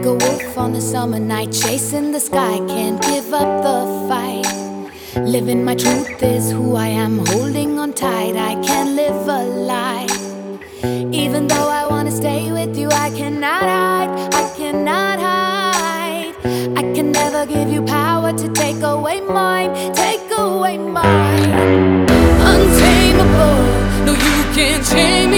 like a wolf on a summer night, chasing the sky, can't give up the fight. Living my truth is who I am, holding on tight, I can't live a lie. Even though I wanna stay with you, I cannot hide, I cannot hide. I can never give you power to take away mine, take away mine. Untamable, no you can't tame